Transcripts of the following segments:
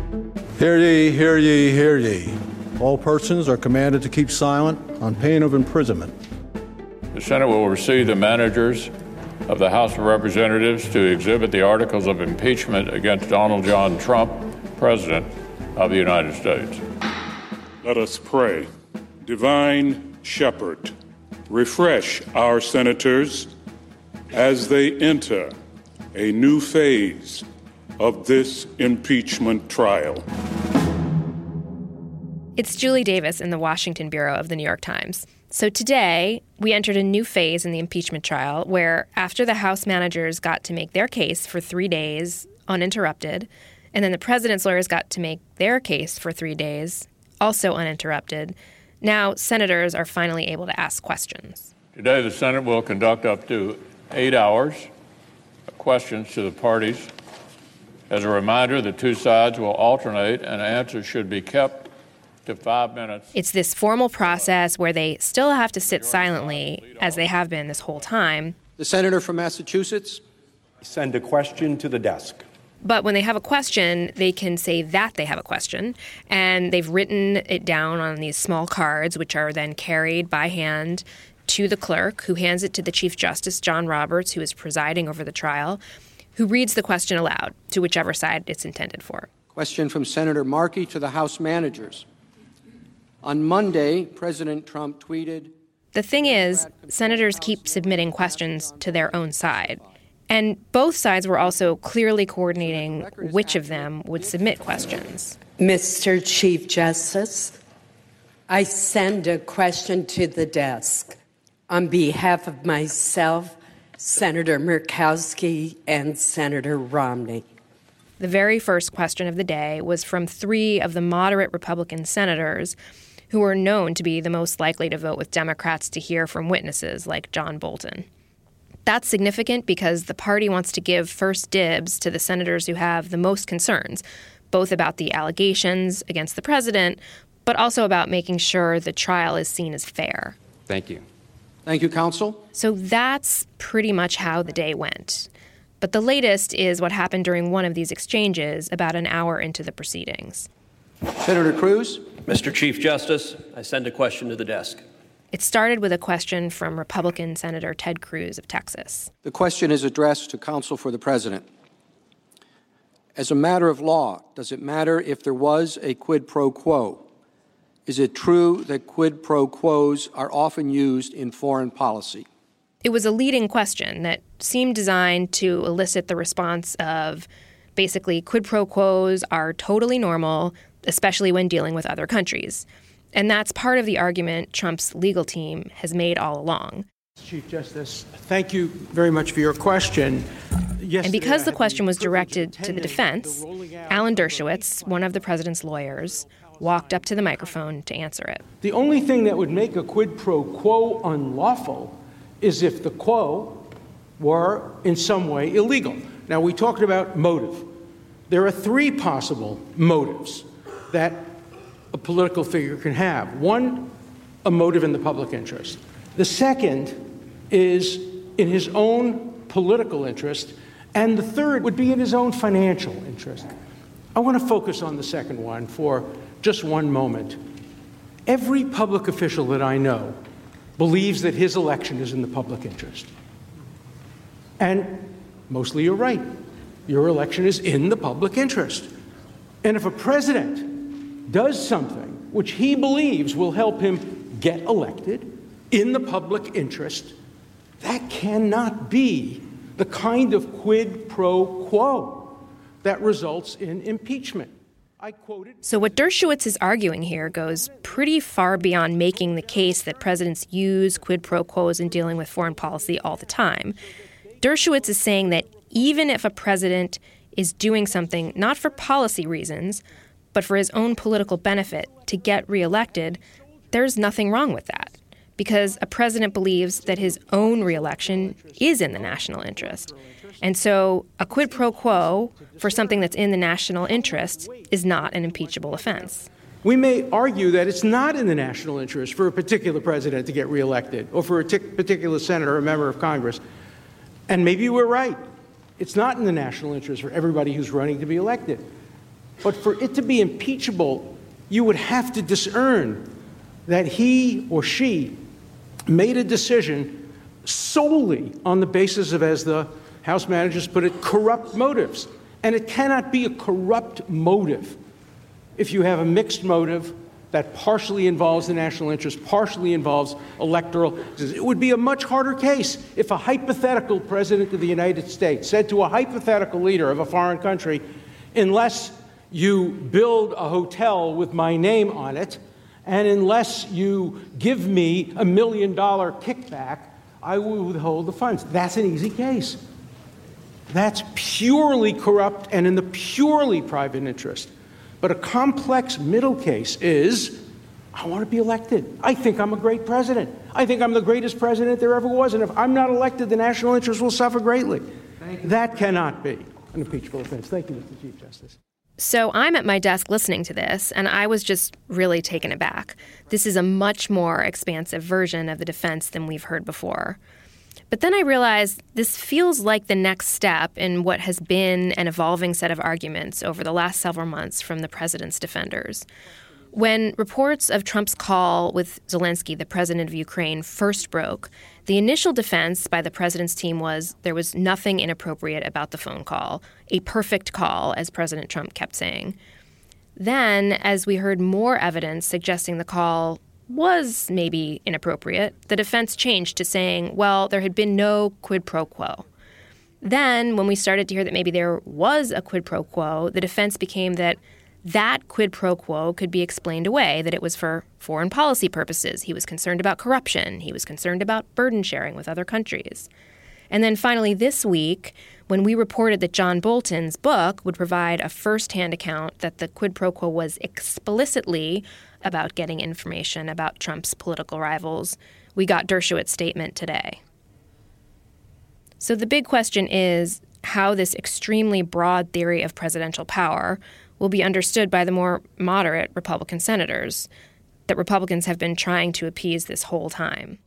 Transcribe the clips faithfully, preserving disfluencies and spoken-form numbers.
Hear ye, hear ye, hear ye. All persons are commanded to keep silent on pain of imprisonment. The Senate will receive the managers of the House of Representatives to exhibit the articles of impeachment against Donald John Trump, President of the United States. Let us pray. Divine Shepherd, refresh our senators as they enter a new phase of this impeachment trial. It's Julie Davis in the Washington Bureau of the New York Times. So today, we entered a new phase in the impeachment trial where after the House managers got to make their case for three days uninterrupted, and then the president's lawyers got to make their case for three days also uninterrupted, now senators are finally able to ask questions. Today, the Senate will conduct up to eight hours of questions to the parties. As a reminder, the two sides will alternate and answers should be kept to five minutes. It's this formal process where they still have to sit silently, as they have been this whole time. The senator from Massachusetts. Send a question to the desk. But when they have a question, they can say that they have a question, and they've written it down on these small cards, which are then carried by hand to the clerk, who hands it to the Chief Justice, John Roberts, who is presiding over the trial, who reads the question aloud to whichever side it's intended for. Question from Senator Markey to the House managers. On Monday, President Trump tweeted... The thing is, senators keep submitting questions to their own side. And both sides were also clearly coordinating which of them would submit questions. Mister Chief Justice, I send a question to the desk on behalf of myself, Senator Murkowski, and Senator Romney. The very first question of the day was from three of the moderate Republican senators who were known to be the most likely to vote with Democrats to hear from witnesses like John Bolton. That's significant because the party wants to give first dibs to the senators who have the most concerns, both about the allegations against the president, but also about making sure the trial is seen as fair. Thank you. Thank you, counsel. So that's pretty much how the day went. But the latest is what happened during one of these exchanges about an hour into the proceedings. Senator Cruz. Mister Chief Justice, I send a question to the desk. It started with a question from Republican Senator Ted Cruz of Texas. The question is addressed to counsel for the president. As a matter of law, does it matter if there was a quid pro quo? Is it true that quid pro quos are often used in foreign policy? It was a leading question that seemed designed to elicit the response of basically quid pro quos are totally normal, especially when dealing with other countries. And that's part of the argument Trump's legal team has made all along. Chief Justice, thank you very much for your question. Yesterday, and because the question was directed to the defense, Alan Dershowitz, one of the president's lawyers, walked up to the microphone to answer it. The only thing that would make a quid pro quo unlawful is if the quo were in some way illegal. Now, we talked about motive. There are three possible motives that a political figure can have. One, a motive in the public interest. The second is in his own political interest. And the third would be in his own financial interest. I want to focus on the second one for just one moment. Every public official that I know believes that his election is in the public interest. And mostly you're right. Your election is in the public interest. And if a president does something which he believes will help him get elected in the public interest, that cannot be the kind of quid pro quo that results in impeachment. I quoted. So what Dershowitz is arguing here goes pretty far beyond making the case that presidents use quid pro quos in dealing with foreign policy all the time. Dershowitz is saying that even if a president is doing something not for policy reasons, but for his own political benefit to get reelected, there's nothing wrong with that, because a president believes that his own reelection is in the national interest. And so a quid pro quo for something that's in the national interest is not an impeachable offense. We may argue that it's not in the national interest for a particular president to get reelected or for a t- particular senator or member of Congress. And maybe we're right. It's not in the national interest for everybody who's running to be elected. But for it to be impeachable, you would have to discern that he or she made a decision solely on the basis of, as the House managers put it, corrupt motives. And it cannot be a corrupt motive if you have a mixed motive that partially involves the national interest, partially involves electoral. It would be a much harder case if a hypothetical president of the United States said to a hypothetical leader of a foreign country, unless you build a hotel with my name on it, and unless you give me a million dollar kickback, I will withhold the funds. That's an easy case. That's purely corrupt and in the purely private interest. But a complex middle case is, I want to be elected. I think I'm a great president. I think I'm the greatest president there ever was. And if I'm not elected, the national interest will suffer greatly. That cannot be an impeachable offense. Thank you, Mister Chief Justice. So I'm at my desk listening to this, and I was just really taken aback. This is a much more expansive version of the defense than we've heard before. But then I realized this feels like the next step in what has been an evolving set of arguments over the last several months from the president's defenders. When reports of Trump's call with Zelensky, the president of Ukraine, first broke, the initial defense by the president's team was there was nothing inappropriate about the phone call, a perfect call, as President Trump kept saying. Then, as we heard more evidence suggesting the call was maybe inappropriate, the defense changed to saying, well, there had been no quid pro quo. Then, when we started to hear that maybe there was a quid pro quo, the defense became that that quid pro quo could be explained away, that it was for foreign policy purposes. He was concerned about corruption. He was concerned about burden sharing with other countries. And then finally this week, when we reported that John Bolton's book would provide a firsthand account that the quid pro quo was explicitly about getting information about Trump's political rivals, we got Dershowitz's statement today. So the big question is how this extremely broad theory of presidential power will be understood by the more moderate Republican senators that Republicans have been trying to appease this whole time.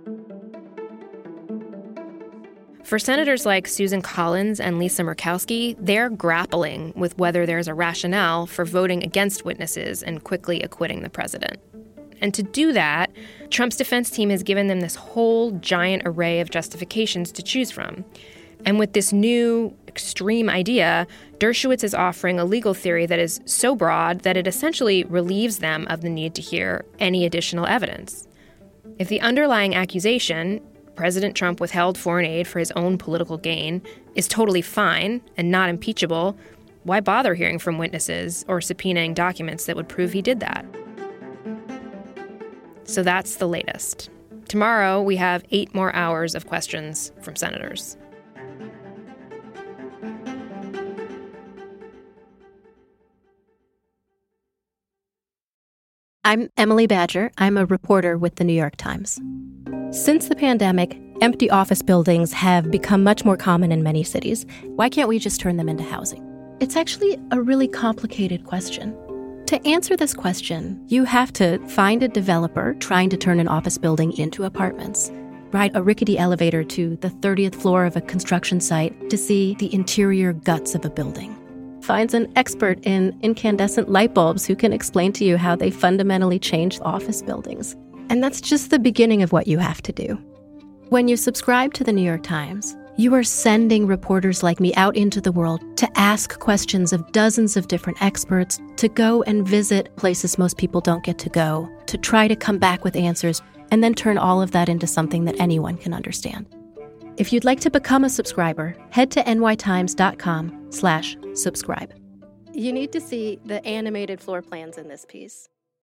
For senators like Susan Collins and Lisa Murkowski, they're grappling with whether there's a rationale for voting against witnesses and quickly acquitting the president. And to do that, Trump's defense team has given them this whole giant array of justifications to choose from. And with this new extreme idea, Dershowitz is offering a legal theory that is so broad that it essentially relieves them of the need to hear any additional evidence. If the underlying accusation, President Trump withheld foreign aid for his own political gain, is totally fine and not impeachable, why bother hearing from witnesses or subpoenaing documents that would prove he did that? So that's the latest. Tomorrow, we have eight more hours of questions from senators. I'm Emily Badger. I'm a reporter with The New York Times. Since the pandemic, empty office buildings have become much more common in many cities. Why can't we just turn them into housing? It's actually a really complicated question. To answer this question, you have to find a developer trying to turn an office building into apartments, ride a rickety elevator to the thirtieth floor of a construction site to see the interior guts of a building, finds an expert in incandescent light bulbs who can explain to you how they fundamentally change office buildings. And that's just the beginning of what you have to do. When you subscribe to The New York Times, you are sending reporters like me out into the world to ask questions of dozens of different experts, to go and visit places most people don't get to go, to try to come back with answers, and then turn all of that into something that anyone can understand. If you'd like to become a subscriber, head to nytimes.com slash subscribe. You need to see the animated floor plans in this piece.